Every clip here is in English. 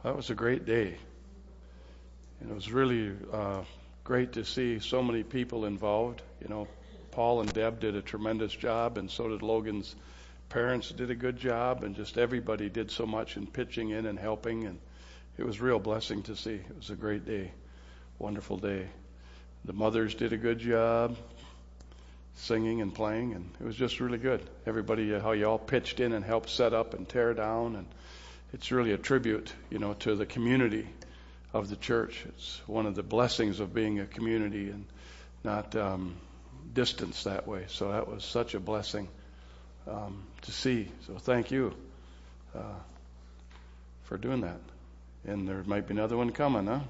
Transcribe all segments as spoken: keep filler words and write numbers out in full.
That was a great day. And it was really uh, great to see so many people involved. You know, Paul and Deb did a tremendous job, and so did Logan's parents did a good job, and just everybody did so much in pitching in and helping, and it was a real blessing to see. It was a great day, wonderful day. The mothers did a good job singing and playing, and it was just really good. Everybody, uh, how you all pitched in and helped set up and tear down, and it's really a tribute, you know, to the community of the church. It's one of the blessings of being a community and not um, distance that way. So that was such a blessing um, to see. So thank you uh, for doing that. And there might be another one coming, huh?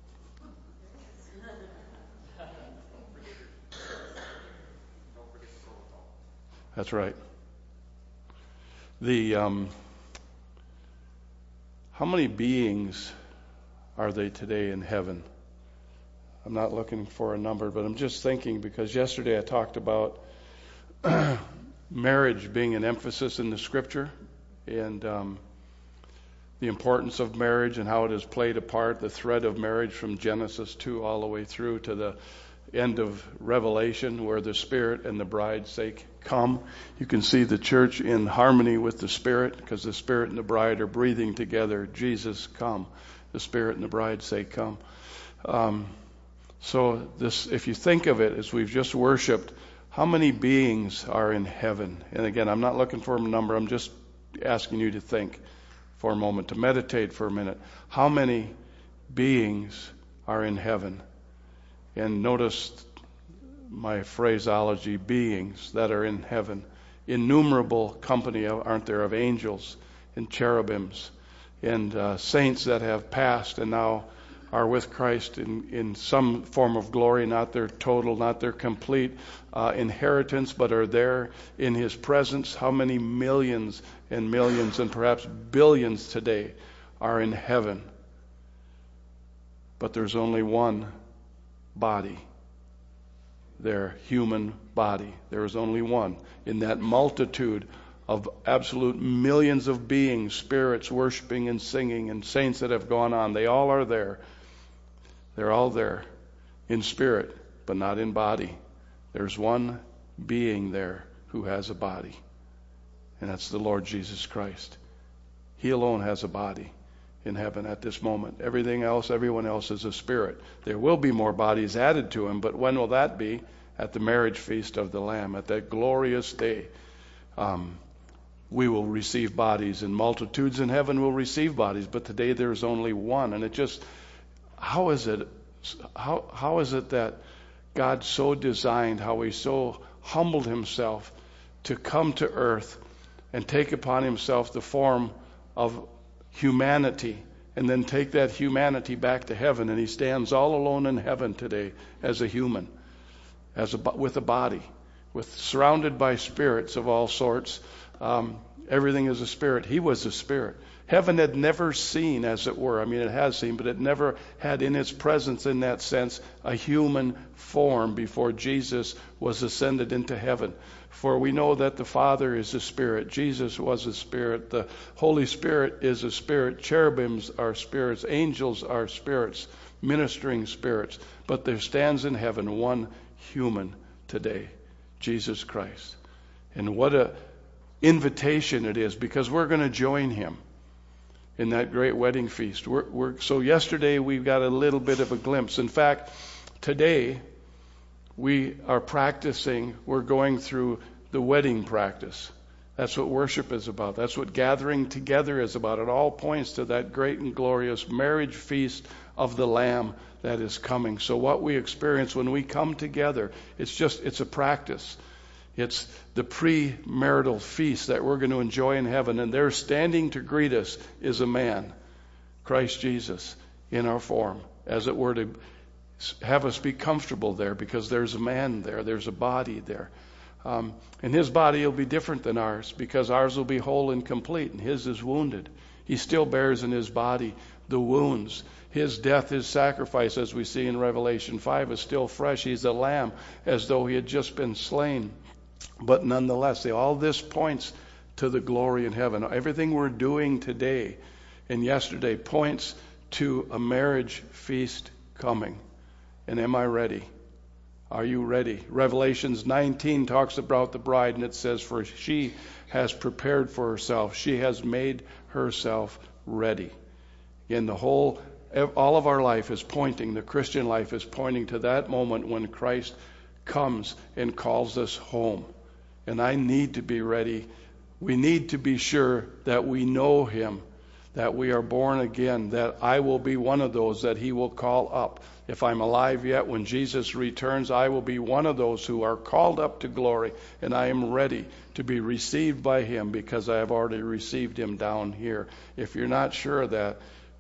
That's right. The um, how many beings are they today in heaven? I'm not looking for a number, but I'm just thinking, because yesterday I talked about marriage being an emphasis in the Scripture, and um, the importance of marriage and how it has played a part, the thread of marriage from Genesis two all the way through to the end of Revelation, where the Spirit and the bride say, come. You can see the church in harmony with the Spirit, because the Spirit and the bride are breathing together. Jesus, come. The Spirit and the bride say, come. Um, so this, if you think of it as we've just worshiped, how many beings are in heaven? And again, I'm not looking for a number. I'm just asking you to think for a moment, to meditate for a minute. How many beings are in heaven? And notice my phraseology, beings that are in heaven. Innumerable company, aren't there, of angels and cherubims and uh, saints that have passed and now are with Christ in, in some form of glory, not their total, not their complete uh, inheritance, but are there in His presence. How many millions and millions and perhaps billions today are in heaven? But there's only one body, their human body. There is only one. In that multitude of absolute millions of beings, spirits worshiping and singing, and saints that have gone on, they all are there. They're all there in spirit, but not in body. There's one being there who has a body, and that's the Lord Jesus Christ. He alone has a body in heaven at this moment. Everything else, everyone else is a spirit. There will be more bodies added to Him, but when will that be? At the marriage feast of the Lamb, at that glorious day. Um, we will receive bodies, and multitudes in heaven will receive bodies, but today there's only one. And it just, how is it, how how is it that God so designed, how He so humbled Himself to come to earth and take upon Himself the form of humanity, and then take that humanity back to heaven, and He stands all alone in heaven today as a human, as a, with a body, with surrounded by spirits of all sorts. Um, everything is a spirit. He was a spirit. Heaven had never seen, as it were, I mean it has seen, but it never had in its presence, in that sense, a human form before Jesus was ascended into heaven. For we know that the Father is a spirit. Jesus was a spirit. The Holy Spirit is a spirit. Cherubims are spirits. Angels are spirits, ministering spirits. But there stands in heaven one human today, Jesus Christ. And what a invitation it is, because we're going to join Him in that great wedding feast. We're, we're, so yesterday we got a little bit of a glimpse. In fact, today we are practicing, we're going through the wedding practice. That's what worship is about. That's what gathering together is about. It all points to that great and glorious marriage feast of the Lamb that is coming. So what we experience when we come together, it's just, it's a practice. It's the premarital feast that we're going to enjoy in heaven. And there standing to greet us is a man, Christ Jesus, in our form, as it were, to have us be comfortable there, because there's a man there, there's a body there. Um, and His body will be different than ours, because ours will be whole and complete, and His is wounded. He still bears in His body the wounds. His death, His sacrifice, as we see in Revelation five, is still fresh. He's a lamb, as though He had just been slain. But nonetheless, all this points to the glory in heaven. Everything we're doing today and yesterday points to a marriage feast coming. And am I ready? Are you ready? Revelations nineteen talks about the bride, and it says, for she has prepared for herself. She has made herself ready. Again, the whole, all of our life is pointing, the Christian life is pointing to that moment when Christ comes and calls us home. And I need to be ready. We need to be sure that we know him, that we are born again, that I will be one of those that he will call up. If I'm alive yet, when Jesus returns, I will be one of those who are called up to glory, and I am ready to be received by him because I have already received him down here. If you're not sure of that,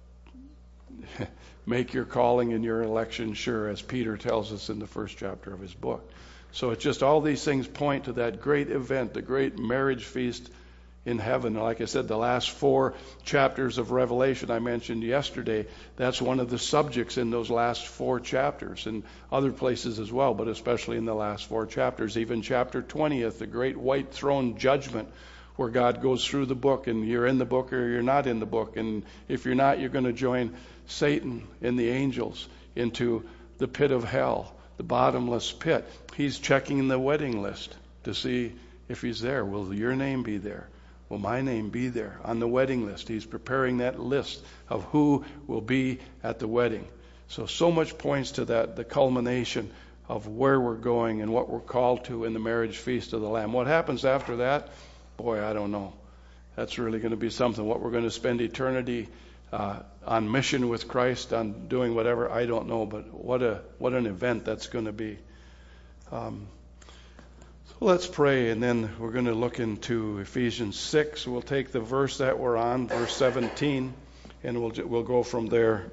make your calling and your election sure, as Peter tells us in the first chapter of his book. So it's just all these things point to that great event, the great marriage feast in heaven. Like I said, the last four chapters of Revelation I mentioned yesterday, that's one of the subjects in those last four chapters, and other places as well, but especially in the last four chapters. Even chapter twentieth, the great white throne judgment, where God goes through the book, and you're in the book or you're not in the book. And if you're not, you're going to join Satan and the angels into the pit of hell, the bottomless pit. He's checking the wedding list to see if he's there. Will your name be there? Will my name be there on the wedding list? He's preparing that list of who will be at the wedding. So, so much points to that, the culmination of where we're going and what we're called to in the marriage feast of the Lamb. What happens after that? Boy, I don't know. That's really going to be something. What we're going to spend eternity uh, on mission with Christ, on doing whatever, I don't know. But what a what an event that's going to be. Um, so let's pray, and then we're going to look into Ephesians six. We'll take the verse that we're on, verse seventeen, and we'll we'll go from there.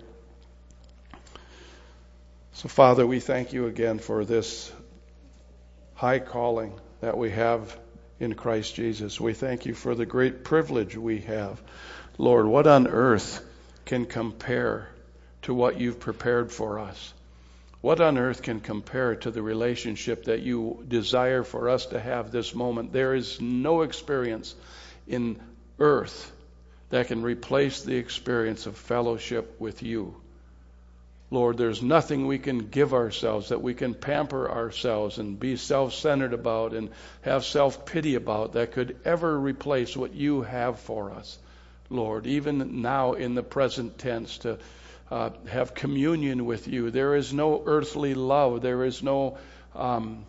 So, Father, we thank you again for this high calling that we have in Christ Jesus. We thank you for the great privilege we have. Lord, what on earth can compare to what you've prepared for us? What on earth can compare to the relationship that you desire for us to have this moment? There is no experience in earth that can replace the experience of fellowship with you. Lord, there's nothing we can give ourselves, that we can pamper ourselves and be self-centered about and have self-pity about, that could ever replace what you have for us, Lord. Even now in the present tense, to uh, have communion with you. There is no earthly love. There is no um,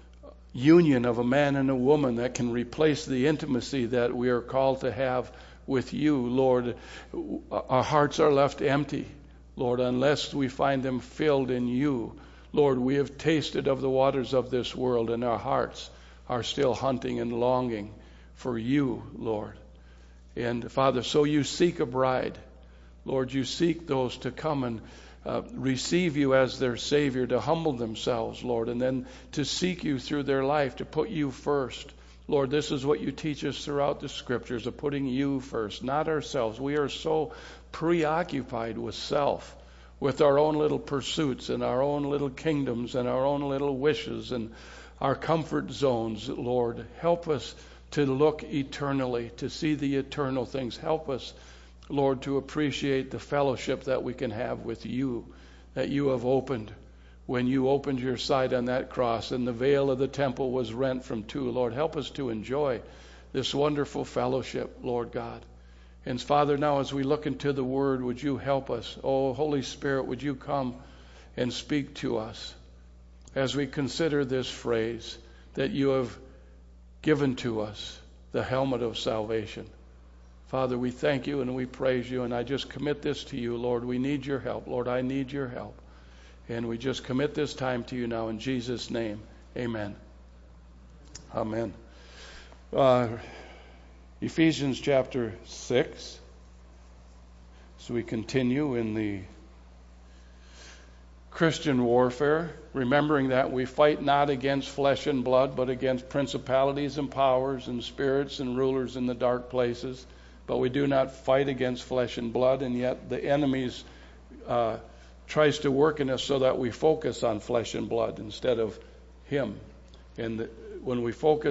union of a man and a woman that can replace the intimacy that we are called to have with you, Lord. Our hearts are left empty, Lord, unless we find them filled in you. Lord, we have tasted of the waters of this world, and our hearts are still hunting and longing for you, Lord. And Father, so you seek a bride. Lord, you seek those to come and uh, receive you as their Savior, to humble themselves, Lord, and then to seek you through their life, to put you first. Lord, this is what you teach us throughout the Scriptures, of putting you first, not ourselves. We are so preoccupied with self, with our own little pursuits and our own little kingdoms and our own little wishes and our comfort zones. Lord, help us to look eternally, to see the eternal things. Help us, Lord, to appreciate the fellowship that we can have with you, that you have opened when you opened your side on that cross and the veil of the temple was rent from two. Lord, help us to enjoy this wonderful fellowship, Lord God. And Father, now as we look into the Word, would you help us? Oh, Holy Spirit, would you come and speak to us as we consider this phrase that you have given to us, the helmet of salvation. Father, we thank you and we praise you, and I just commit this to you, Lord. We need your help. Lord, I need your help. And we just commit this time to you now in Jesus' name. Amen. Amen. Uh, Ephesians chapter six. So we continue in the Christian warfare, remembering that we fight not against flesh and blood, but against principalities and powers and spirits and rulers in the dark places. But we do not fight against flesh and blood, and yet the enemy's uh, tries to work in us so that we focus on flesh and blood instead of him. And when we focus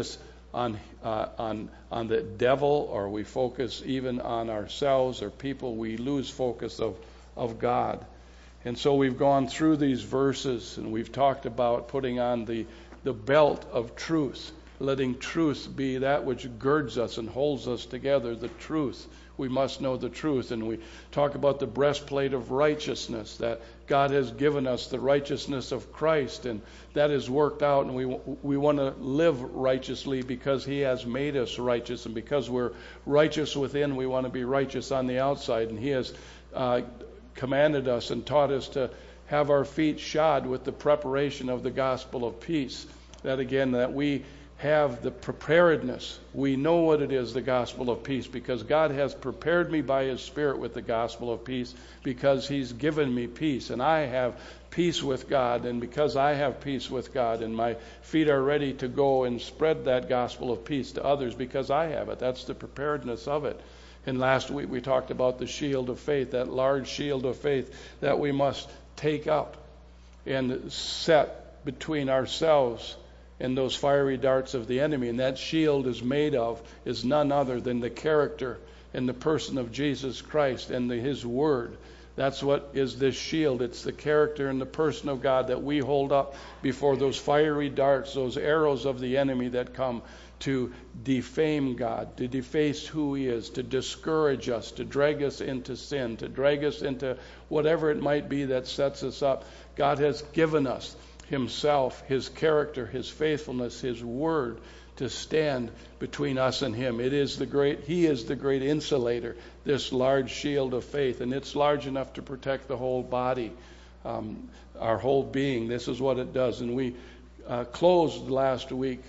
on uh, on on the devil, or we focus even on ourselves or people, we lose focus of of God. And so we've gone through these verses, and we've talked about putting on the the belt of truth, letting truth be that which girds us and holds us together, the truth. We must know the truth. And we talk about the breastplate of righteousness, that God has given us the righteousness of Christ, and that is worked out, and we we want to live righteously because he has made us righteous, and because we're righteous within, we want to be righteous on the outside. And he has uh, commanded us and taught us to have our feet shod with the preparation of the gospel of peace. That again, that we have the preparedness. We know what it is, the gospel of peace, because God has prepared me by his Spirit with the gospel of peace, because he's given me peace, and I have peace with God. And because I have peace with God, and my feet are ready to go and spread that gospel of peace to others because I have it. That's the preparedness of it. And last week we talked about the shield of faith, that large shield of faith that we must take up and set between ourselves and those fiery darts of the enemy. And that shield is made of, is none other than the character and the person of Jesus Christ and the, his word. That's what is this shield. It's the character and the person of God that we hold up before those fiery darts, those arrows of the enemy that come to defame God, to deface who he is, to discourage us, to drag us into sin, to drag us into whatever it might be that sets us up. God has given us himself, his character, his faithfulness, his word to stand between us and him. It is the great, he is the great insulator, this large shield of faith, and it's large enough to protect the whole body, um, our whole being. This is what it does. And we uh, closed last week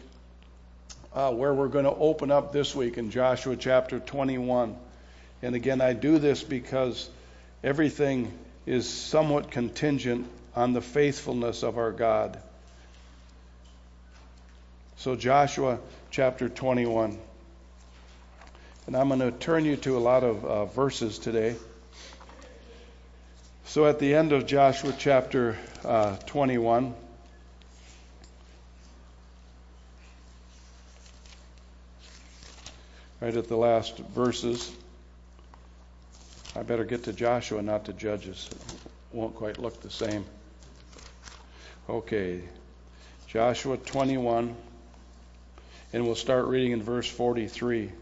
uh, where we're going to open up this week in Joshua chapter twenty-one. And again, I do this because everything is somewhat contingent on the faithfulness of our God. So Joshua chapter twenty-one. And I'm going to turn you to a lot of uh, verses today. So at the end of Joshua chapter uh, twenty-one, right at the last verses, I better get to Joshua, not to Judges. It won't quite look the same. Okay, Joshua twenty-one, and we'll start reading in verse forty-three.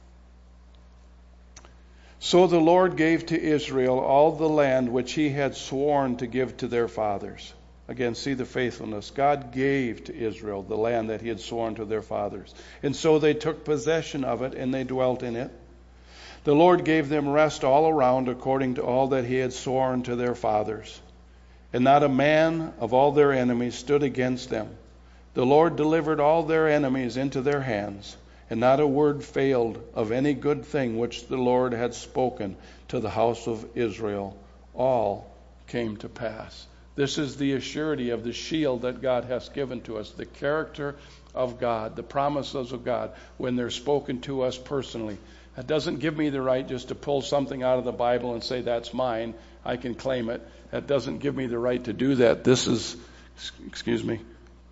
So the Lord gave to Israel all the land which he had sworn to give to their fathers. Again, see the faithfulness. God gave to Israel the land that he had sworn to their fathers. And so they took possession of it, and they dwelt in it. The Lord gave them rest all around according to all that he had sworn to their fathers. And not a man of all their enemies stood against them. The Lord delivered all their enemies into their hands, and not a word failed of any good thing which the Lord had spoken to the house of Israel. All came to pass. This is the assurity of the shield that God has given to us, the character of God, the promises of God when they're spoken to us personally. That doesn't give me the right just to pull something out of the Bible and say that's mine. I can claim it. That doesn't give me the right to do that. This is, excuse me,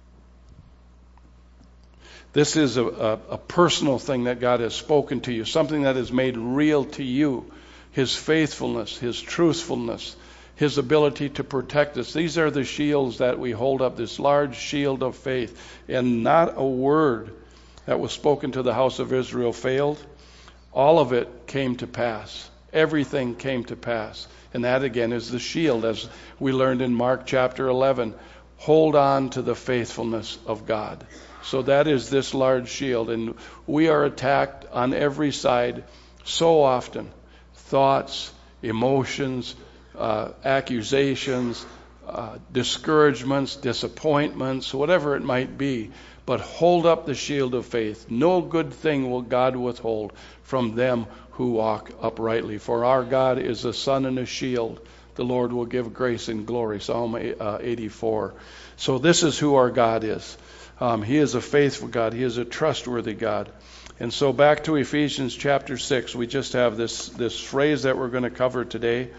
this is a, a, a personal thing that God has spoken to you, something that is made real to you. His faithfulness, his truthfulness, his ability to protect us. These are the shields that we hold up, this large shield of faith. And not a word that was spoken to the house of Israel failed. All of it came to pass. Everything came to pass. And that again is the shield, as we learned in Mark chapter eleven. Hold on to the faithfulness of God. So that is this large shield. And we are attacked on every side so often. Thoughts, emotions, uh, accusations, uh, discouragements, disappointments, whatever it might be. But hold up the shield of faith. No good thing will God withhold from them who walk uprightly. For our God is a sun and a shield. The Lord will give grace and glory. Psalm eighty-four. So this is who our God is. Um, he is a faithful God. He is a trustworthy God. And so back to Ephesians chapter six. We just have this, this phrase that we're going to cover today.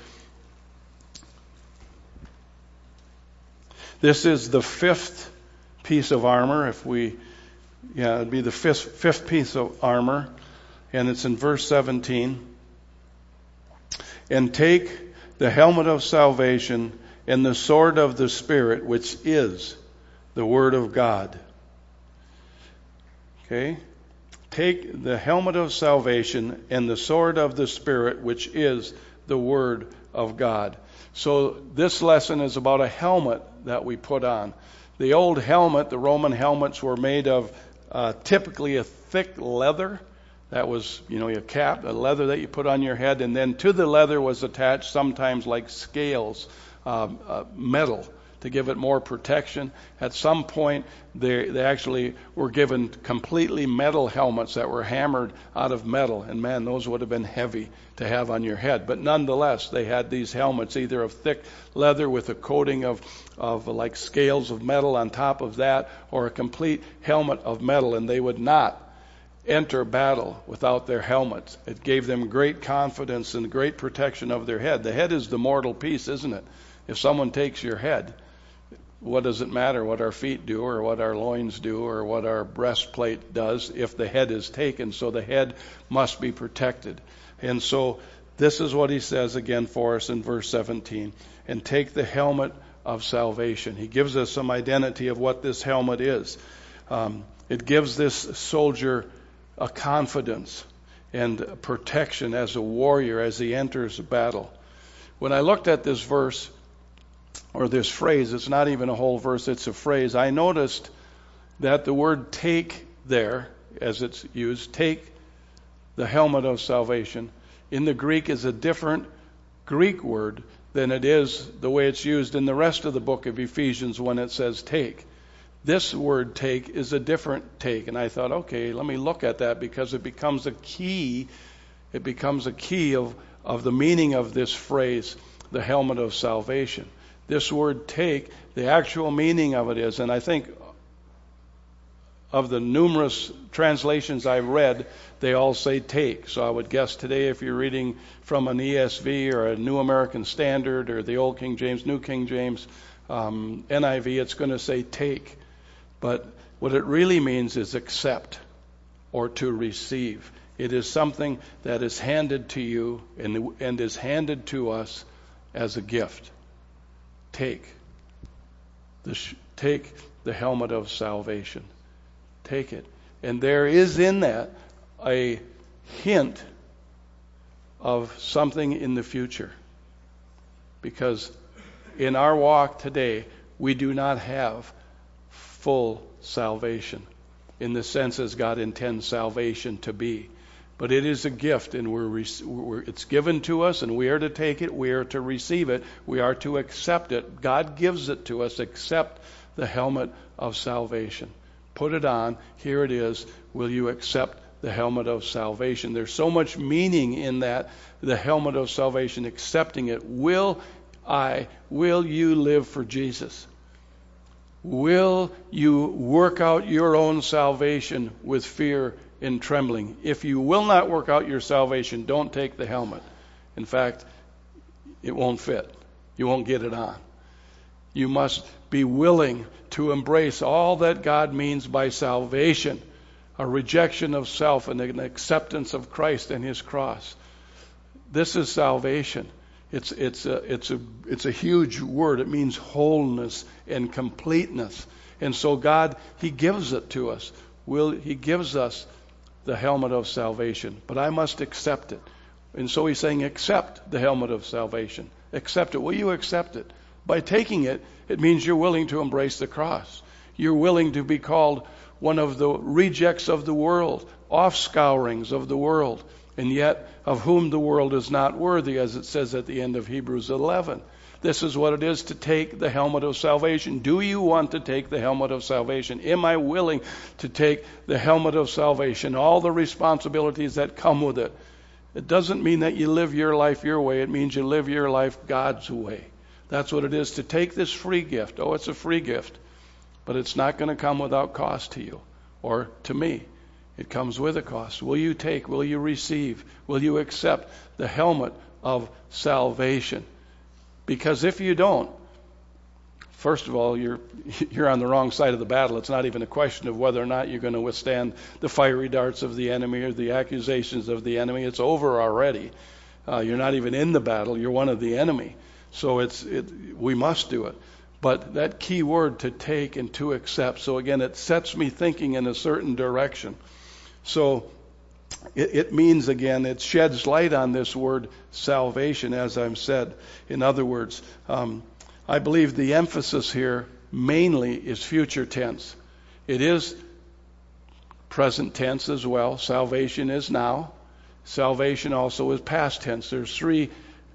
This is the fifth piece of armor. If we yeah, it'd be the fifth, fifth piece of armor, and it's in verse seventeen. And take the helmet of salvation and the sword of the Spirit, which is the Word of God. Okay? Take the helmet of salvation and the sword of the Spirit, which is the Word of God. So this lesson is about a helmet that we put on. The old helmet, the Roman helmets, were made of uh, typically a thick leather. That was, you know, your cap, a leather that you put on your head, and then to the leather was attached sometimes like scales, uh, uh, metal, to give it more protection. At some point, they, they actually were given completely metal helmets that were hammered out of metal, and man, those would have been heavy to have on your head. But nonetheless, they had these helmets, either of thick leather with a coating of, of like scales of metal on top of that, or a complete helmet of metal, and they would not enter battle without their helmets. It gave them great confidence and great protection of their head. The head is the mortal piece, isn't it? If someone takes your head, what does it matter what our feet do or what our loins do or what our breastplate does if the head is taken? So the head must be protected. And so this is what he says again for us in verse seventeen. And take the helmet of salvation. He gives us some identity of what this helmet is. Um, it gives this soldier a confidence and protection as a warrior as he enters battle. When I looked at this verse, or this phrase, it's not even a whole verse, it's a phrase, I noticed that the word take there, as it's used, take the helmet of salvation, in the Greek is a different Greek word than it is the way it's used in the rest of the book of Ephesians when it says take. This word take is a different take. And I thought, okay, let me look at that because it becomes a key. It becomes a key of, of the meaning of this phrase, the helmet of salvation. This word take, the actual meaning of it is, and I think of the numerous translations I've read, they all say take. So I would guess today if you're reading from an E S V or a New American Standard or the Old King James, New King James, um, N I V, it's going to say take. But what it really means is accept or to receive. It is something that is handed to you and, and is handed to us as a gift. Take the, take the helmet of salvation. Take it. And there is in that a hint of something in the future. Because in our walk today, we do not have full salvation in the sense as God intends salvation to be. But it is a gift, and we're, we're, it's given to us, and we are to take it, we are to receive it, we are to accept it. God gives it to us. Accept the helmet of salvation. Put it on. Here it is. Will you accept the helmet of salvation? There's so much meaning in that, the helmet of salvation, accepting it. Will I, will you live for Jesus? Will you work out your own salvation with fear and trembling? If you will not work out your salvation, don't take the helmet. In fact, it won't fit. You won't get it on. You must be willing to embrace all that God means by salvation, a rejection of self and an acceptance of Christ and His cross. This is salvation. It's it's a it's a it's a huge word. It means wholeness and completeness. And so God, He gives it to us. Will He gives us the helmet of salvation, but I must accept it. And so He's saying, accept the helmet of salvation. Accept it. Will you accept it? By taking it, it means you're willing to embrace the cross. You're willing to be called one of the rejects of the world, offscourings of the world, and yet of whom the world is not worthy, as it says at the end of Hebrews eleven. This is what it is to take the helmet of salvation. Do you want to take the helmet of salvation? Am I willing to take the helmet of salvation, all the responsibilities that come with it? It doesn't mean that you live your life your way. It means you live your life God's way. That's what it is to take this free gift. Oh, it's a free gift, but it's not going to come without cost to you or to me. It comes with a cost. Will you take? Will you receive? Will you accept the helmet of salvation? Because if you don't, first of all, you're you're on the wrong side of the battle. It's not even a question of whether or not you're going to withstand the fiery darts of the enemy or the accusations of the enemy. It's over already. Uh, you're not even in the battle. You're one of the enemy. So it's it, we must do it. But that key word, to take and to accept. So again, it sets me thinking in a certain direction. So it, it means, again, it sheds light on this word salvation, as I've said. In other words, um, I believe the emphasis here mainly is future tense. It is present tense as well. Salvation is now. Salvation also is past tense. There's three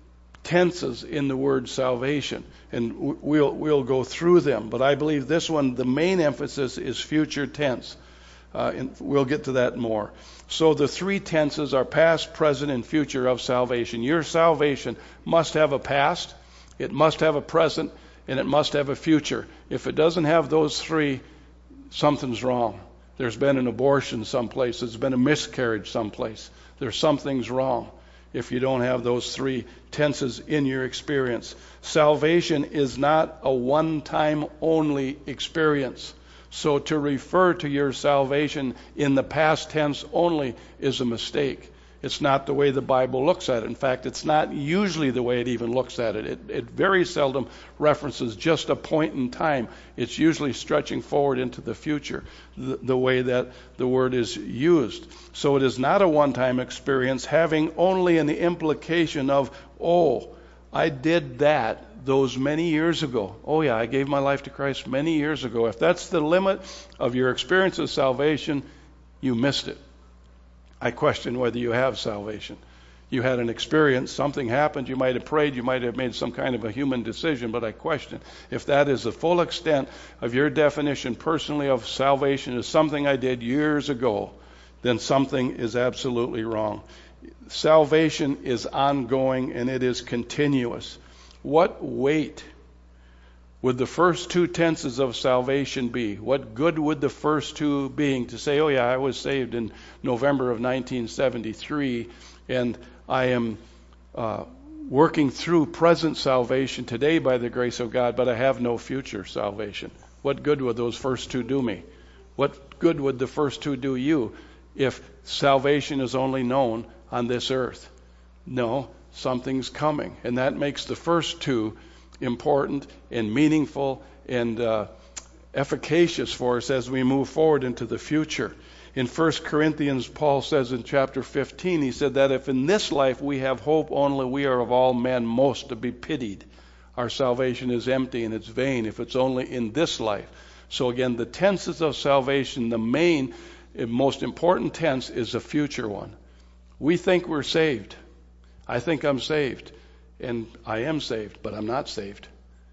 tenses in the word salvation, and we'll we'll go through them. But I believe this one, the main emphasis is future tense. Uh, and we'll get to that more. So the three tenses are past, present, and future of salvation. Your salvation must have a past, it must have a present, and it must have a future. If it doesn't have those three, something's wrong. There's been an abortion someplace. There's been a miscarriage someplace. There's something's wrong if you don't have those three tenses in your experience. Salvation is not a one-time only experience. So to refer to your salvation in the past tense only is a mistake. It's not the way the Bible looks at it. In fact, it's not usually the way it even looks at it. It, it very seldom references just a point in time. It's usually stretching forward into the future, the, the way that the word is used. So it is not a one-time experience, having only an implication of, oh, I did that those many years ago. Oh yeah, I gave my life to Christ many years ago. If that's the limit of your experience of salvation, you missed it. I question whether you have salvation. You had an experience, something happened, you might have prayed, you might have made some kind of a human decision, but I question if that is the full extent of your definition personally of salvation is something I did years ago, then something is absolutely wrong. Salvation is ongoing and it is continuous. What weight would the first two tenses of salvation be? What good would the first two being to say, oh yeah, I was saved in November of nineteen seventy-three and I am uh, working through present salvation today by the grace of God, but I have no future salvation. What good would those first two do me? What good would the first two do you if salvation is only known on this earth? No, something's coming. And that makes the first two important and meaningful and uh, efficacious for us as we move forward into the future. In First Corinthians, Paul says in chapter fifteen, he said that if in this life we have hope only, we are of all men most to be pitied. Our salvation is empty and it's vain if it's only in this life. So again, the tenses of salvation, the main and most important tense is a future one. We think we're saved. I think I'm saved. And I am saved, but I'm not saved.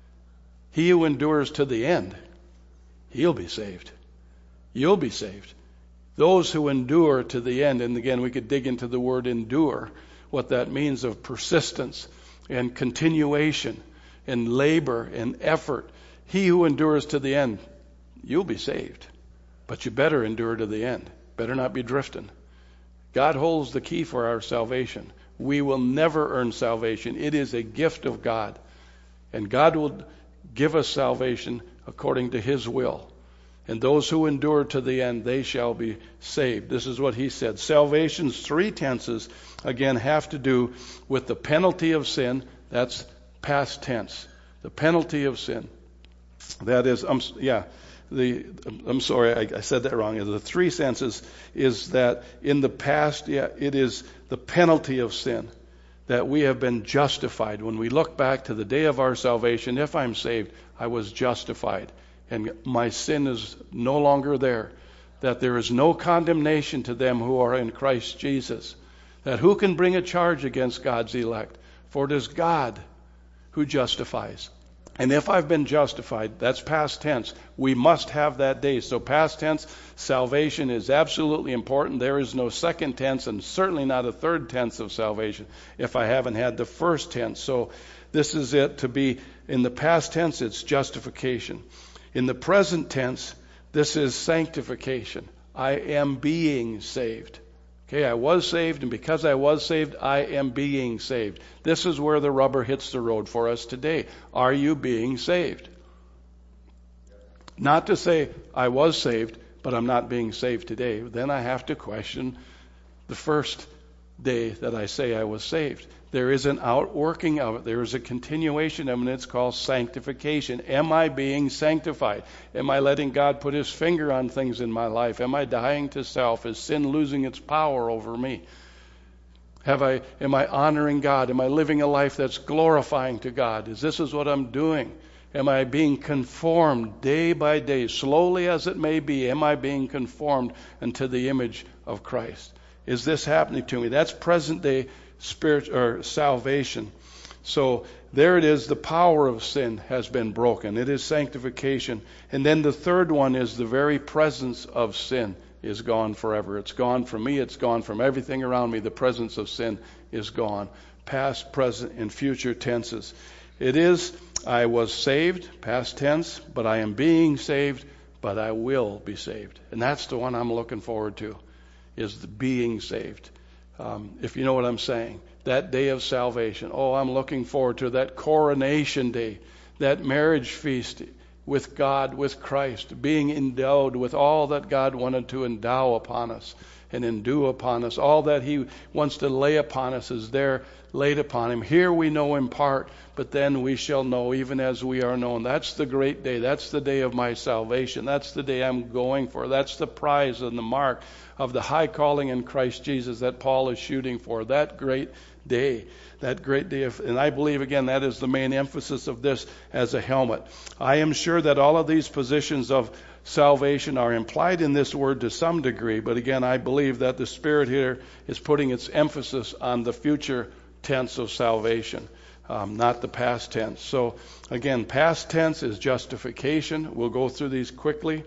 He who endures to the end, he'll be saved. You'll be saved. Those who endure to the end, and again, we could dig into the word endure, what that means of persistence and continuation and labor and effort. He who endures to the end, you'll be saved. But you better endure to the end. Better not be drifting. God holds the key for our salvation. We will never earn salvation. It is a gift of God. And God will give us salvation according to His will. And those who endure to the end, they shall be saved. This is what he said. Salvation's three tenses, again, have to do with the penalty of sin. That's past tense. The penalty of sin. That is, um, yeah, the, I'm sorry, I, I said that wrong. The three senses is that in the past, yeah, it is the penalty of sin. That we have been justified. When we look back to the day of our salvation, if I'm saved, I was justified. And my sin is no longer there. That there is no condemnation to them who are in Christ Jesus. That who can bring a charge against God's elect? For it is God who justifies. And if I've been justified, that's past tense. We must have that day. So past tense, salvation is absolutely important. There is no second tense and certainly not a third tense of salvation if I haven't had the first tense. So this is it. To be in the past tense, it's justification. In the present tense, this is sanctification. I am being saved. Okay, I was saved, and because I was saved, I am being saved. This is where the rubber hits the road for us today. Are you being saved? Not to say I was saved, but I'm not being saved today. Then I have to question the first day that I say I was saved. There is an outworking of it. There is a continuation of it, and it's called sanctification. Am I being sanctified? Am I letting God put his finger on things in my life? Am I dying to self? Is sin losing its power over me? Have I, am I honoring God? Am I living a life that's glorifying to God? Is this is what I'm doing? Am I being conformed day by day, slowly as it may be? Am I being conformed unto the image of Christ? Is this happening to me? That's present day spirit or salvation. So there it is. The power of sin has been broken. It is sanctification. And then the third one is the very presence of sin is gone forever. It's gone from me. It's gone from everything around me. The presence of sin is gone. Past, present, and future tenses. It is, I was saved, past tense, but I am being saved, but I will be saved. And that's the one I'm looking forward to, is the being saved. Um, if you know what I'm saying. That day of salvation. Oh, I'm looking forward to that coronation day, that marriage feast with God, with Christ, being endowed with all that God wanted to endow upon us and endue upon us. All that he wants to lay upon us is there laid upon him. Here we know in part, but then we shall know even as we are known. That's the great day. That's the day of my salvation. That's the day I'm going for. That's the prize and the mark of the high calling in Christ Jesus that Paul is shooting for. That great day. That great day of, and I believe again that is the main emphasis of this as a helmet. I am sure that all of these positions of salvation are implied in this word to some degree, but again I believe that the Spirit here is putting its emphasis on the future tense of salvation, um, not the past tense. So again, past tense is justification. We'll go through these quickly.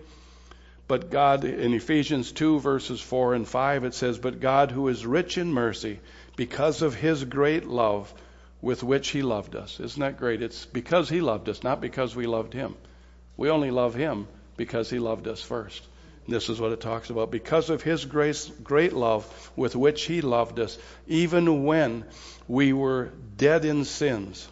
But God, in Ephesians two verses four and five, it says, but God who is rich in mercy, because of his great love with which he loved us. Isn't that great? It's because he loved us, not because we loved him. We only love him because he loved us first. And this is what it talks about. Because of his grace, great love with which he loved us, even when we were dead in sins.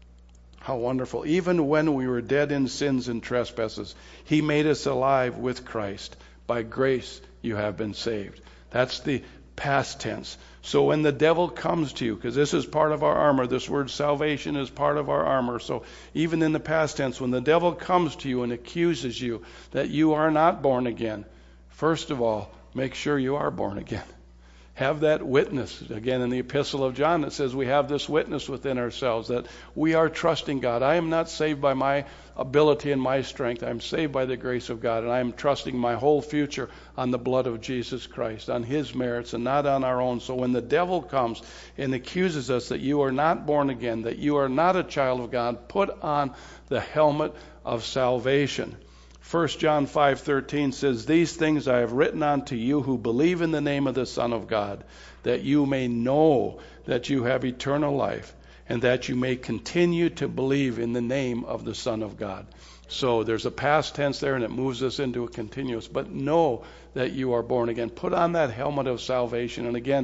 How wonderful. Even when we were dead in sins and trespasses, he made us alive with Christ. By grace you have been saved. That's the past tense. So when the devil comes to you, because this is part of our armor, this word salvation is part of our armor. So even in the past tense, when the devil comes to you and accuses you that you are not born again, first of all, make sure you are born again. Have that witness. Again, in the epistle of John, it says we have this witness within ourselves that we are trusting God. I am not saved by my ability and my strength. I'm saved by the grace of God, and I am trusting my whole future on the blood of Jesus Christ, on his merits and not on our own. So when the devil comes and accuses us that you are not born again, that you are not a child of God, put on the helmet of salvation. First John five thirteen says, these things I have written unto you who believe in the name of the Son of God, that you may know that you have eternal life, and that you may continue to believe in the name of the Son of God. So there's a past tense there, and it moves us into a continuous. But know that you are born again. Put on that helmet of salvation. And again,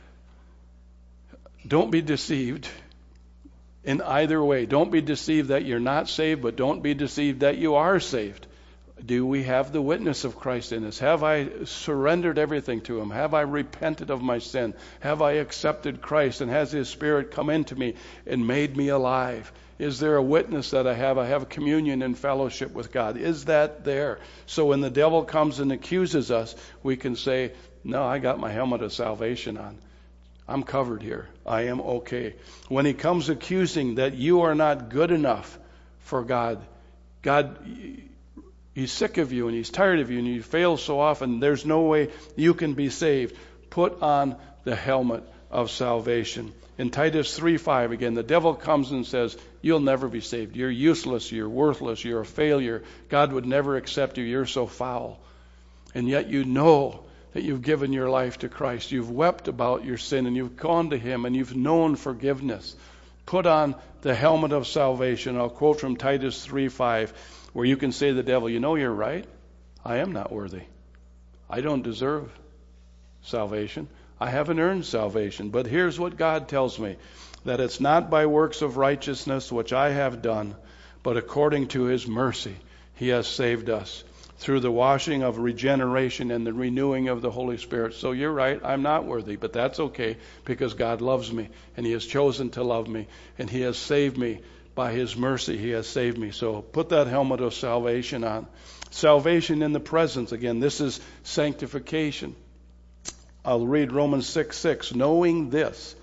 don't be deceived in either way. Don't be deceived that you're not saved, but don't be deceived that you are saved. Do we have the witness of Christ in us? Have I surrendered everything to him? Have I repented of my sin? Have I accepted Christ, and has his Spirit come into me and made me alive? Is there a witness that I have? I have communion and fellowship with God. Is that there? So when the devil comes and accuses us, we can say, no, I got my helmet of salvation on. I'm covered here. I am okay. When he comes accusing that you are not good enough for God, God, he's sick of you and he's tired of you and you fail so often, there's no way you can be saved. Put on the helmet of salvation. In Titus three five, again, the devil comes and says, you'll never be saved. You're useless. You're worthless. You're a failure. God would never accept you. You're so foul. And yet you know that you've given your life to Christ. You've wept about your sin and you've gone to him and you've known forgiveness. Put on the helmet of salvation. I'll quote from Titus three five, where you can say to the devil, you know, you're right. I am not worthy. I don't deserve salvation. I haven't earned salvation. But here's what God tells me, that it's not by works of righteousness which I have done, but according to his mercy He has saved us through the washing of regeneration and the renewing of the Holy Spirit. So you're right, I'm not worthy, but that's okay because God loves me and He has chosen to love me and He has saved me. By His mercy, He has saved me. So put that helmet of salvation on. Salvation in the presence. Again, this is sanctification. I'll read Romans six six. Knowing this,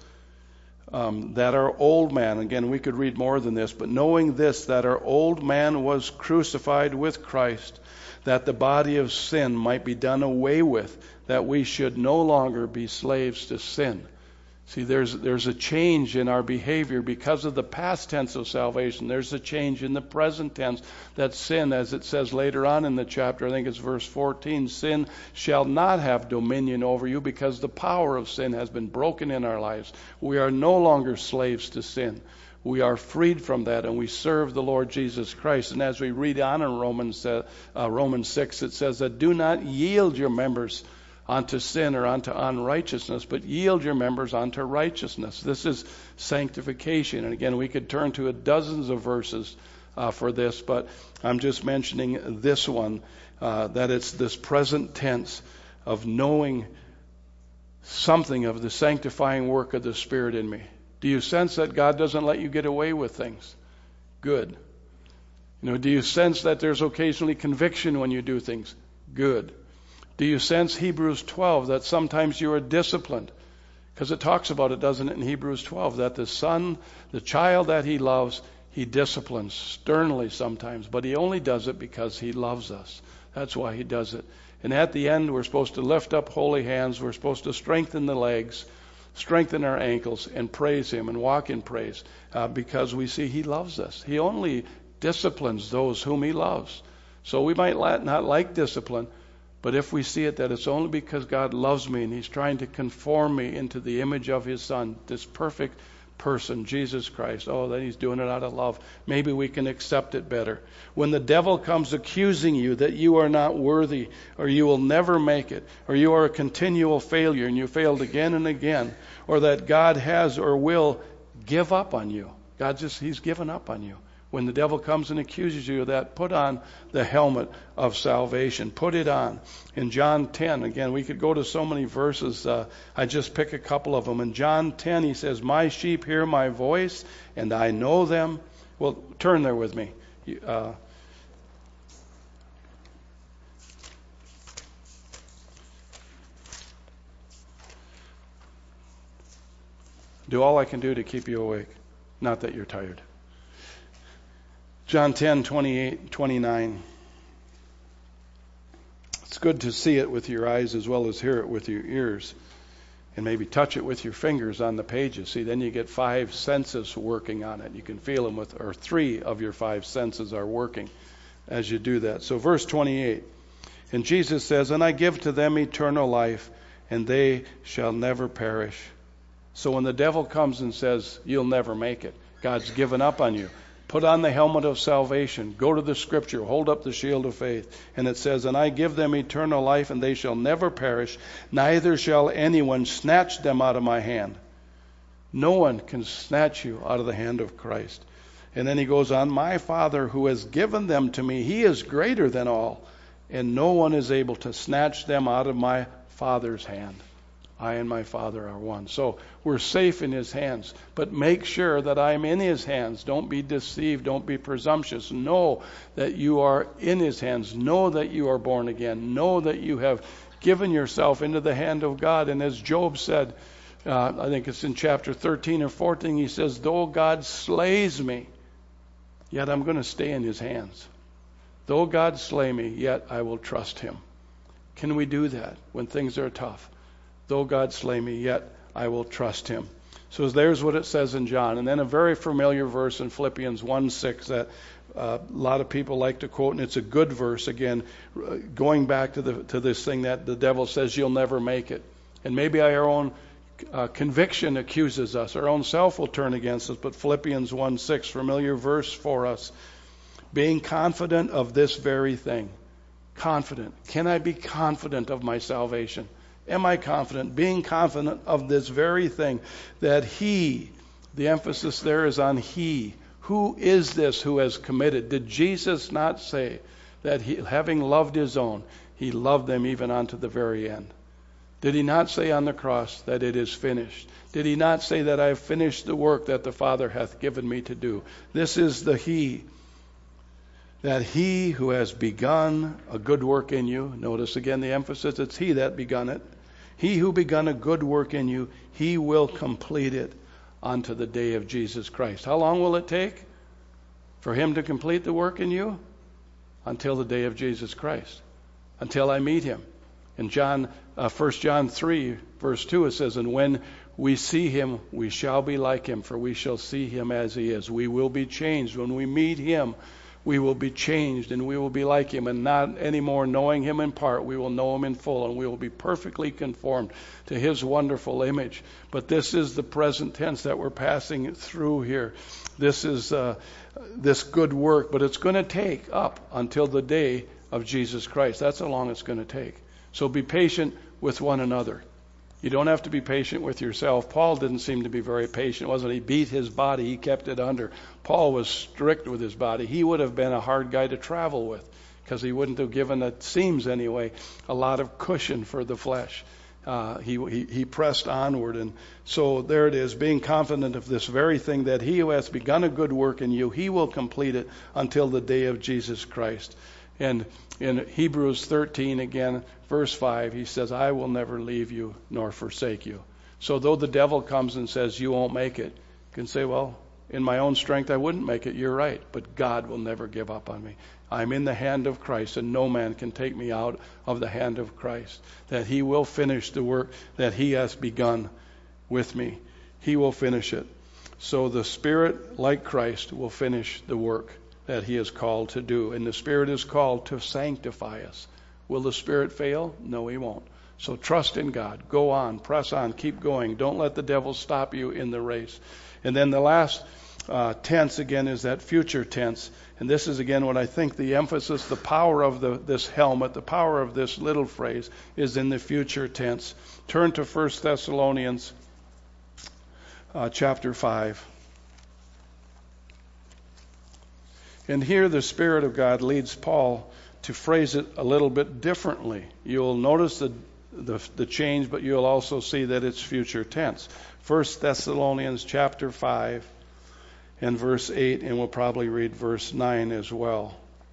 um, that our old man, again, we could read more than this, but knowing this, that our old man was crucified with Christ, that the body of sin might be done away with, that we should no longer be slaves to sin. See, there's there's a change in our behavior because of the past tense of salvation. There's a change in the present tense that sin, as it says later on in the chapter, I think it's verse fourteen, sin shall not have dominion over you because the power of sin has been broken in our lives. We are no longer slaves to sin. We are freed from that, and we serve the Lord Jesus Christ. And as we read on in Romans, uh, uh, Romans six, it says that do not yield your members unto sin or unto unrighteousness, but yield your members unto righteousness. This is sanctification. And again, we could turn to dozens of verses uh, for this, but I'm just mentioning this one, uh, that it's this present tense of knowing something of the sanctifying work of the Spirit in me. Do you sense that God doesn't let you get away with things? Good. You know, do you sense that there's occasionally conviction when you do things? Good. Do you sense Hebrews twelve, that sometimes you are disciplined? Because it talks about it, doesn't it, in Hebrews twelve, that the son, the child that He loves, He disciplines sternly sometimes, but He only does it because He loves us. That's why He does it. And at the end, we're supposed to lift up holy hands. We're supposed to strengthen the legs, strengthen our ankles, and praise Him and walk in praise uh, because we see He loves us. He only disciplines those whom He loves. So we might not like discipline, but if we see it that it's only because God loves me and He's trying to conform me into the image of His Son, this perfect person, Jesus Christ, oh, then He's doing it out of love. Maybe we can accept it better. When the devil comes accusing you that you are not worthy, or you will never make it, or you are a continual failure and you failed again and again, or that God has or will give up on you. God just, He's given up on you. When the devil comes and accuses you of that, put on the helmet of salvation. Put it on. In John ten, again, we could go to so many verses. Uh, I just pick a couple of them. In John ten, He says, my sheep hear my voice, and I know them. Well, turn there with me. Uh, do all I can do to keep you awake. Not that you're tired. John ten, twenty-eight, twenty-nine. It's good to see it with your eyes as well as hear it with your ears. And maybe touch it with your fingers on the pages. See, then you get five senses working on it. You can feel them with, or three of your five senses are working as you do that. So verse twenty-eight. And Jesus says, and I give to them eternal life, and they shall never perish. So when the devil comes and says, you'll never make it, God's given up on you. Put on the helmet of salvation. Go to the Scripture. Hold up the shield of faith. And it says, and I give them eternal life, and they shall never perish. Neither shall anyone snatch them out of my hand. No one can snatch you out of the hand of Christ. And then he goes on, my Father who has given them to me, He is greater than all, and no one is able to snatch them out of my Father's hand. I and my Father are one. So we're safe in His hands. But make sure that I'm in His hands. Don't be deceived. Don't be presumptuous. Know that you are in His hands. Know that you are born again. Know that you have given yourself into the hand of God. And as Job said, uh, I think it's in chapter thirteen or fourteen, he says, though God slays me, yet I'm going to stay in His hands. Though God slay me, yet I will trust Him. Can we do that when things are tough? Though God slay me, yet I will trust Him. So there's what it says in John. And then a very familiar verse in Philippians one six that uh, a lot of people like to quote, and it's a good verse, again, uh, going back to the to this thing that the devil says you'll never make it. And maybe our own uh, conviction accuses us. Our own self will turn against us. But Philippians one six, familiar verse for us. Being confident of this very thing. Confident. Can I be confident of my salvation? Am I confident? Being confident of this very thing, that He, the emphasis there is on He. Who is this who has committed? Did Jesus not say that he, having loved his own, he loved them even unto the very end. Did he not say on the cross that it is finished? Did he not say that I have finished the work that the Father hath given me to do? This is the he, that he who has begun a good work in you, notice again the emphasis, it's he that begun it. He who begun a good work in you, he will complete it unto the day of Jesus Christ. How long will it take for him to complete the work in you? Until the day of Jesus Christ, until I meet him. In John, uh, First John three, verse two, it says, and when we see him, we shall be like him, for we shall see him as he is. We will be changed. When we meet him, we will be changed, and we will be like him, and not anymore knowing him in part. We will know him in full, and we will be perfectly conformed to his wonderful image. But this is the present tense that we're passing through here. This is uh, this good work, but it's going to take up until the day of Jesus Christ. That's how long it's going to take. So be patient with one another. You don't have to be patient with yourself. Paul didn't seem to be very patient, wasn't he? He beat his body. He kept it under. Paul was strict with his body. He would have been a hard guy to travel with because he wouldn't have given, it seems anyway, a lot of cushion for the flesh. Uh, he, he, he pressed onward. And so there it is, being confident of this very thing, that he who has begun a good work in you, he will complete it until the day of Jesus Christ. And in Hebrews thirteen, again, verse five, he says, I will never leave you nor forsake you. So though the devil comes and says, you won't make it, you can say, well, in my own strength I wouldn't make it. You're right. But God will never give up on me. I'm in the hand of Christ, and no man can take me out of the hand of Christ. That he will finish the work that he has begun with me. He will finish it. So the Spirit, like Christ, will finish the work that he is called to do. And the Spirit is called to sanctify us. Will the Spirit fail? No, he won't. So trust in God. Go on. Press on. Keep going. Don't let the devil stop you in the race. And then the last uh, tense, again, is that future tense. And this is, again, what I think the emphasis, the power of the, this helmet, the power of this little phrase is in the future tense. Turn to First Thessalonians uh, chapter five. And here the Spirit of God leads Paul to phrase it a little bit differently. You'll notice the, the, the change, but you'll also see that it's future tense. First Thessalonians chapter five and verse eight, and we'll probably read verse nine as well.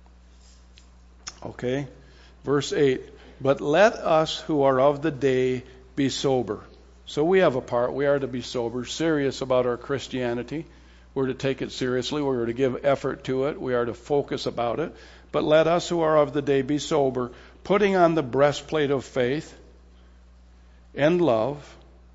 Okay? Verse eight, but let us who are of the day be sober. So we have a part. We are to be sober, serious about our Christianity. We're to take it seriously. We're to give effort to it. We are to focus about it. But let us who are of the day be sober, putting on the breastplate of faith and love,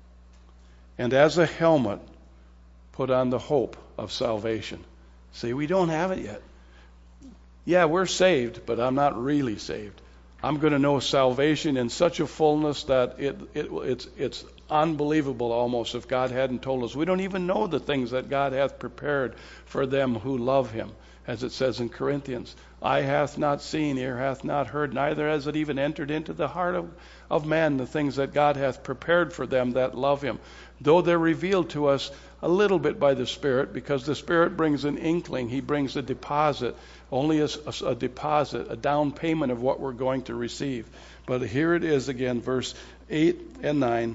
and as a helmet, put on the hope of salvation. See, we don't have it yet. Yeah, we're saved, but I'm not really saved. I'm going to know salvation in such a fullness that it, it it's it's unbelievable almost if God hadn't told us. We don't even know the things that God hath prepared for them who love him, as it says in Corinthians. Eye hath not seen, ear hath not heard, neither has it even entered into the heart of, of man the things that God hath prepared for them that love him. Though they're revealed to us a little bit by the Spirit, because the Spirit brings an inkling. He brings a deposit, only a, a, a deposit, a down payment of what we're going to receive. But here it is again, verse eight and nine.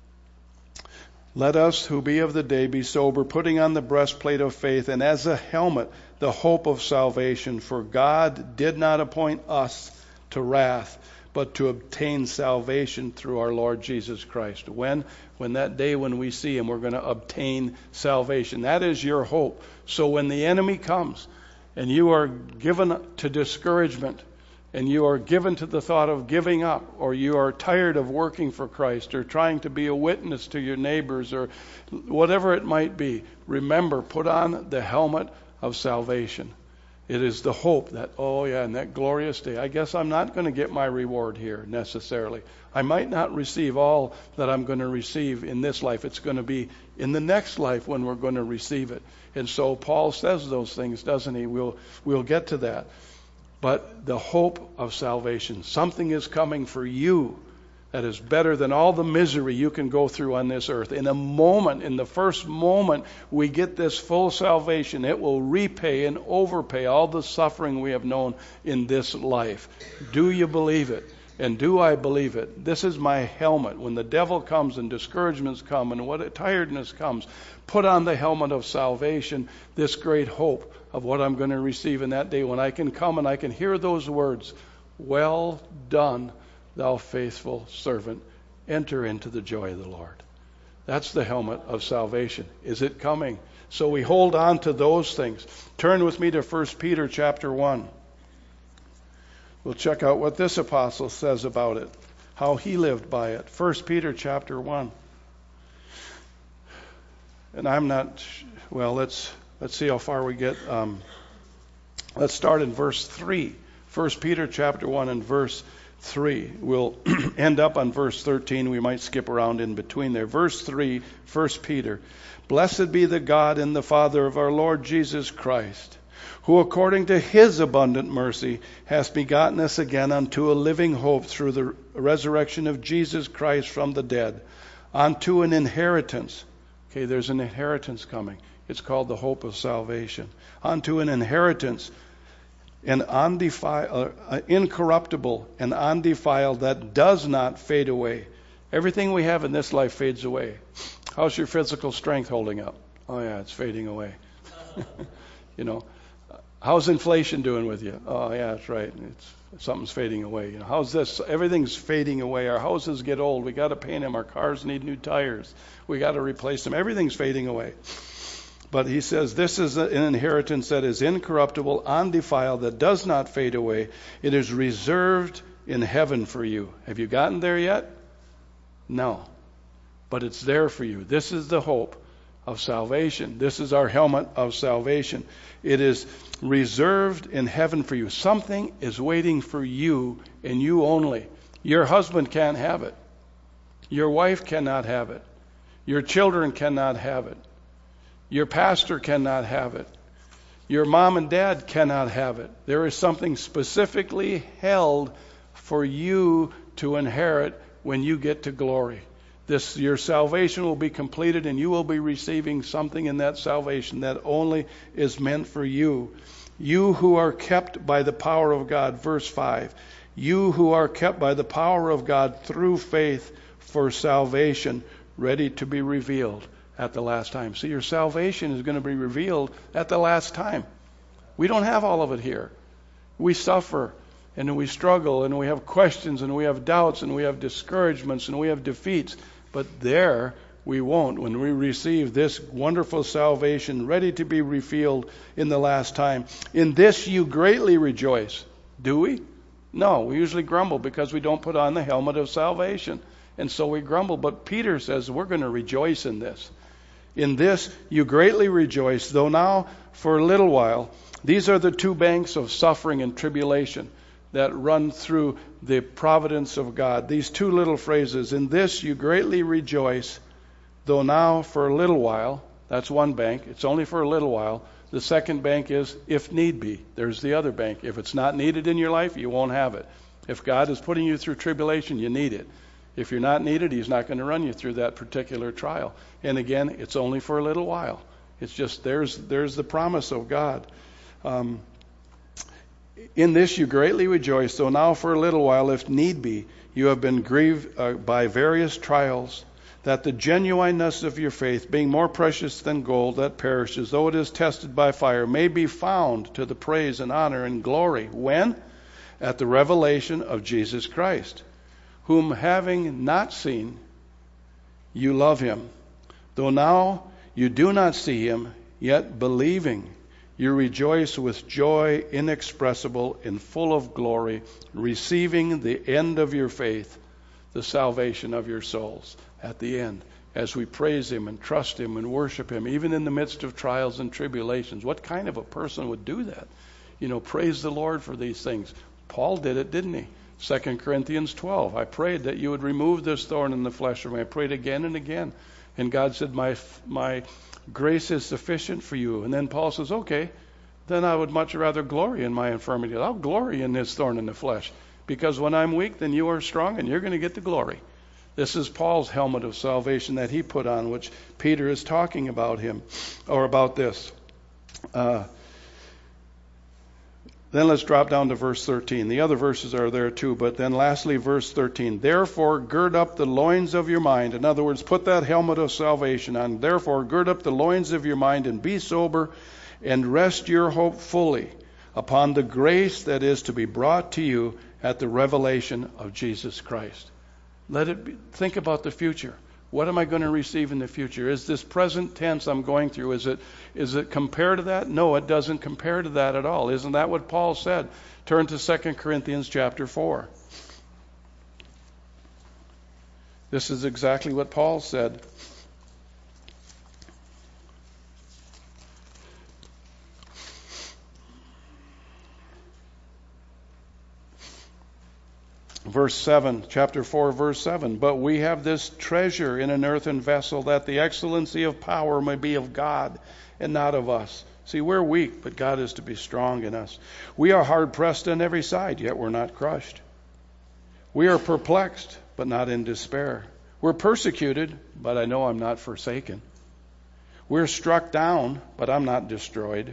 Let us who be of the day be sober, putting on the breastplate of faith, and as a helmet the hope of salvation. For God did not appoint us to wrath, but to obtain salvation through our Lord Jesus Christ. When? When that day when we see him, we're going to obtain salvation. That is your hope. So when the enemy comes and you are given to discouragement, and you are given to the thought of giving up, or you are tired of working for Christ, or trying to be a witness to your neighbors, or whatever it might be, remember, put on the helmet of salvation. It is the hope that, oh yeah, in that glorious day, I guess I'm not going to get my reward here necessarily. I might not receive all that I'm going to receive in this life. It's going to be in the next life when we're going to receive it. And so Paul says those things, doesn't he? We'll, we'll get to that. But the hope of salvation, something is coming for you that is better than all the misery you can go through on this earth. In a moment, in the first moment we get this full salvation, it will repay and overpay all the suffering we have known in this life. Do you believe it? And do I believe it? This is my helmet. When the devil comes and discouragements come and what tiredness comes, put on the helmet of salvation, this great hope of what I'm going to receive in that day when I can come and I can hear those words, "Well done, thou faithful servant, enter into the joy of the Lord." That's the helmet of salvation. Is it coming? So we hold on to those things. Turn with me to First Peter chapter one. We'll check out what this apostle says about it, how he lived by it. First Peter chapter one. And I'm not, well, let's let's see how far we get. Um, let's start in verse three. First Peter chapter one and verse three. We'll end up on verse thirteen. We might skip around in between there. Verse three, First Peter. Blessed be the God and the Father of our Lord Jesus Christ, who according to his abundant mercy has begotten us again unto a living hope through the resurrection of Jesus Christ from the dead, unto an inheritance. Okay, there's an inheritance coming. It's called the hope of salvation. Unto an inheritance, an undefiled, uh, incorruptible and undefiled, that does not fade away. Everything we have in this life fades away. How's your physical strength holding up? Oh yeah, it's fading away. You know, how's inflation doing with you? Oh yeah, that's right. It's something's fading away. You know, how's this? Everything's fading away. Our houses get old. We got to paint them. Our cars need new tires. We got to replace them. Everything's fading away. But he says this is an inheritance that is incorruptible, undefiled, that does not fade away. It is reserved in heaven for you. Have you gotten there yet? No. But it's there for you. This is the hope of salvation. This is our helmet of salvation. It is reserved in heaven for you. Something is waiting for you and you only. Your husband can't have it. Your wife cannot have it. Your children cannot have it. Your pastor cannot have it. Your mom and dad cannot have it. There is something specifically held for you to inherit when you get to glory. This, your salvation will be completed and you will be receiving something in that salvation that only is meant for you. You who are kept by the power of God, verse five. You who are kept by the power of God through faith for salvation, ready to be revealed at the last time. See, your salvation is going to be revealed at the last time. We don't have all of it here. We suffer and we struggle and we have questions and we have doubts and we have discouragements and we have defeats. But there we won't when we receive this wonderful salvation ready to be revealed in the last time. In this you greatly rejoice. Do we? No, we usually grumble because we don't put on the helmet of salvation. And so we grumble. But Peter says we're going to rejoice in this. In this you greatly rejoice, though now for a little while. These are the two banks of suffering and tribulation that run through the providence of God. These two little phrases, in this you greatly rejoice, though now for a little while. That's one bank. It's only for a little while. The second bank is if need be. There's the other bank. If it's not needed in your life, you won't have it. If God is putting you through tribulation, you need it. If you're not needed, he's not going to run you through that particular trial. And again, it's only for a little while. It's just there's there's the promise of God. Um, In this you greatly rejoice, though now for a little while, if need be, you have been grieved uh, by various trials, that the genuineness of your faith, being more precious than gold that perishes, though it is tested by fire, may be found to the praise and honor and glory. When? At the revelation of Jesus Christ, whom having not seen, you love him. Though now you do not see him, yet believing, you rejoice with joy inexpressible and full of glory, receiving the end of your faith, the salvation of your souls at the end, as we praise him and trust him and worship him, even in the midst of trials and tribulations. What kind of a person would do that? You know, praise the Lord for these things. Paul did it, didn't he? Second Corinthians twelve. I prayed that you would remove this thorn in the flesh of me. I prayed again and again. And God said, my my grace is sufficient for you. And then Paul says, okay, then I would much rather glory in my infirmity. I'll glory in this thorn in the flesh. Because when I'm weak, then you are strong and you're going to get the glory. This is Paul's helmet of salvation that he put on, which Peter is talking about him, or about this. Uh, then let's drop down to verse thirteen. The other verses are there too, but then lastly, verse thirteen. Therefore, gird up the loins of your mind. In other words, put that helmet of salvation on. Therefore, gird up the loins of your mind and be sober, and rest your hope fully upon the grace that is to be brought to you at the revelation of Jesus Christ. Let it be, think about the future. What am I going to receive in the future? Is this present tense I'm going through, is it is it compared to that? No, it doesn't compare to that at all. Isn't that what Paul said? Turn to Second Corinthians chapter four. This is exactly what Paul said. Verse seven, chapter four, verse seven. But we have this treasure in an earthen vessel, that the excellency of power may be of God and not of us. See, we're weak, but God is to be strong in us. We are hard pressed on every side, yet we're not crushed. We are perplexed, but not in despair. We're persecuted, but I know I'm not forsaken. We're struck down, but I'm not destroyed.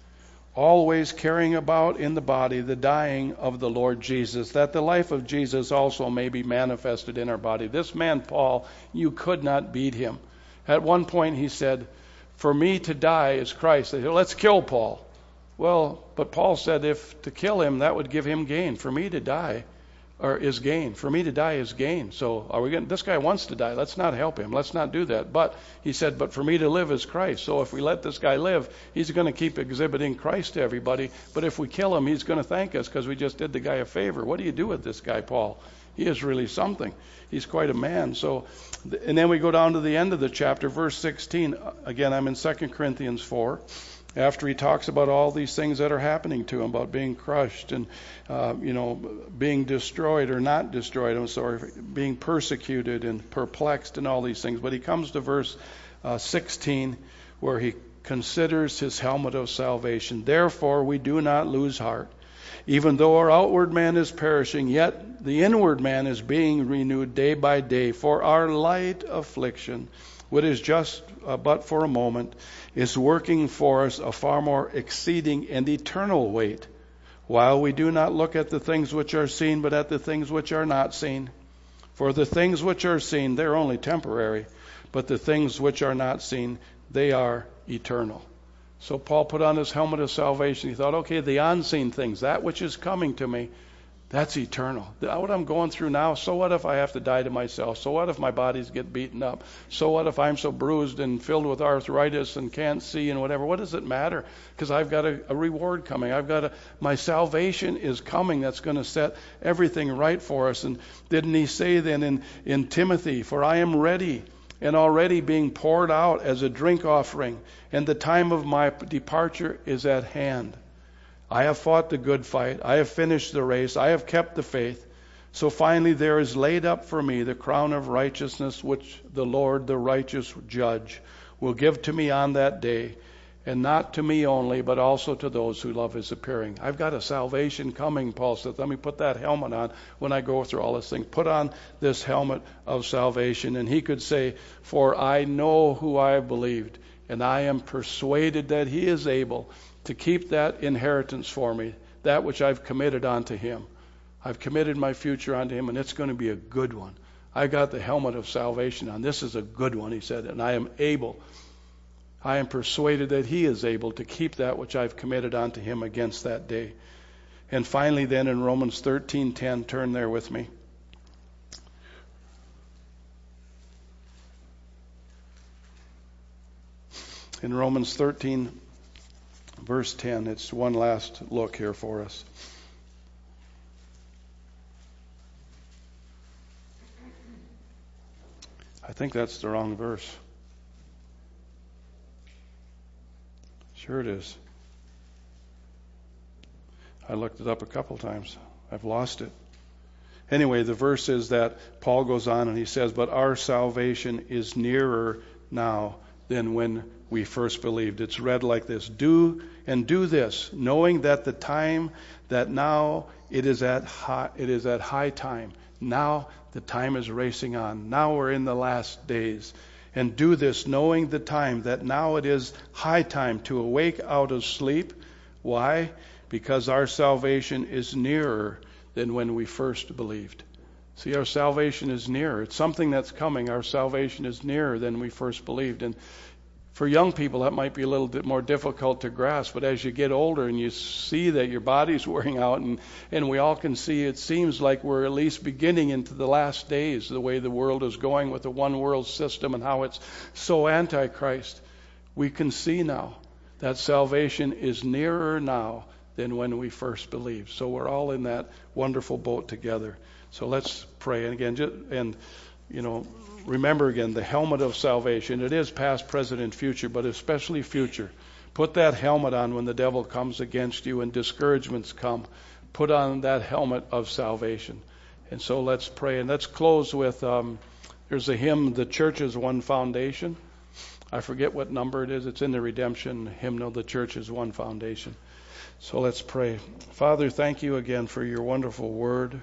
Always carrying about in the body the dying of the Lord Jesus, that the life of Jesus also may be manifested in our body. This man, Paul, you could not beat him. At one point he said, for me to die is Christ. They said, let's kill Paul. Well, but Paul said if to kill him, that would give him gain. For me to die or is gain. For me to die is gain. So are we going? This guy wants to die. Let's not help him. Let's not do that. But he said, but for me to live is Christ. So if we let this guy live, he's going to keep exhibiting Christ to everybody. But if we kill him, he's going to thank us because we just did the guy a favor. What do you do with this guy, Paul? He is really something. He's quite a man. So, and then we go down to the end of the chapter, verse sixteen. Again, I'm in Second Corinthians four. After he talks about all these things that are happening to him, about being crushed and, uh, you know, being destroyed or not destroyed, I'm sorry, being persecuted and perplexed and all these things. But he comes to verse uh, sixteen, where he considers his helmet of salvation. Therefore, we do not lose heart. Even though our outward man is perishing, yet the inward man is being renewed day by day. For our light affliction, what is just uh, but for a moment, is working for us a far more exceeding and eternal weight, while we do not look at the things which are seen, but at the things which are not seen. For the things which are seen, they're only temporary, but the things which are not seen, they are eternal. So Paul put on his helmet of salvation. He thought, okay, the unseen things, that which is coming to me, that's eternal. What I'm going through now, so what if I have to die to myself? So what if my bodies get beaten up? So what if I'm so bruised and filled with arthritis and can't see and whatever? What does it matter? Because I've got a, a reward coming. I've got a, my salvation is coming that's going to set everything right for us. And didn't he say then in, in Timothy, for I am ready and already being poured out as a drink offering, and the time of my departure is at hand. I have fought the good fight. I have finished the race. I have kept the faith. So finally there is laid up for me the crown of righteousness, which the Lord, the righteous judge, will give to me on that day, and not to me only, but also to those who love his appearing. I've got a salvation coming, Paul says. Let me put that helmet on when I go through all this thing. Put on this helmet of salvation. And he could say, for I know who I have believed, and I am persuaded that he is able to keep that inheritance for me, that which I've committed unto him. I've committed my future unto him, and it's going to be a good one. I got the helmet of salvation on. This is a good one, he said, and I am able, I am persuaded that he is able to keep that which I've committed unto him against that day. And finally then in Romans thirteen ten, turn there with me. In Romans thirteen, verse ten, it's one last look here for us. I think that's the wrong verse. Sure it is. I looked it up a couple times. I've lost it. Anyway, the verse is that Paul goes on and he says, but our salvation is nearer now than when we first believed. It's read like this: do and do this, knowing that the time that now it is at high, it is at high time. Now the time is racing on. Now we're in the last days. And do this, knowing the time that now it is high time to awake out of sleep. Why? Because our salvation is nearer than when we first believed. See, our salvation is nearer. It's something that's coming. Our salvation is nearer than we first believed. And for young people, that might be a little bit more difficult to grasp. But as you get older and you see that your body's wearing out, and, and we all can see, it seems like we're at least beginning into the last days, the way the world is going with the one world system and how it's so antichrist. We can see now that salvation is nearer now than when we first believed. So we're all in that wonderful boat together. So let's pray. And again, just, and, you know, remember again, the helmet of salvation. It is past, present, and future, but especially future. Put that helmet on when the devil comes against you and discouragements come. Put on that helmet of salvation. And so let's pray. And let's close with, um, there's a hymn, The Church is One Foundation. I forget what number it is. It's in the redemption hymnal, The Church is One Foundation. So let's pray. Father, thank you again for your wonderful word.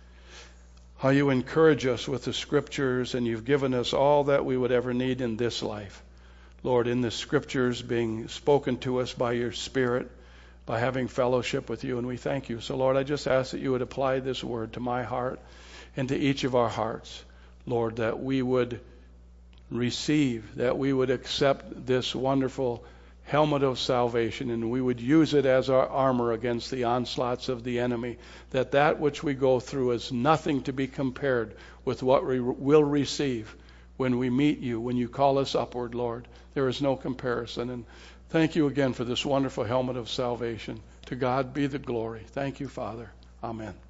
How you encourage us with the scriptures, and you've given us all that we would ever need in this life. Lord, in the scriptures being spoken to us by your Spirit, by having fellowship with you, and we thank you. So Lord, I just ask that you would apply this word to my heart and to each of our hearts. Lord, that we would receive, that we would accept this wonderful helmet of salvation, and we would use it as our armor against the onslaughts of the enemy, that that which we go through is nothing to be compared with what we will receive when we meet you, when you call us upward, Lord. There is no comparison. And thank you again for this wonderful helmet of salvation. To God be the glory. Thank you, Father. Amen.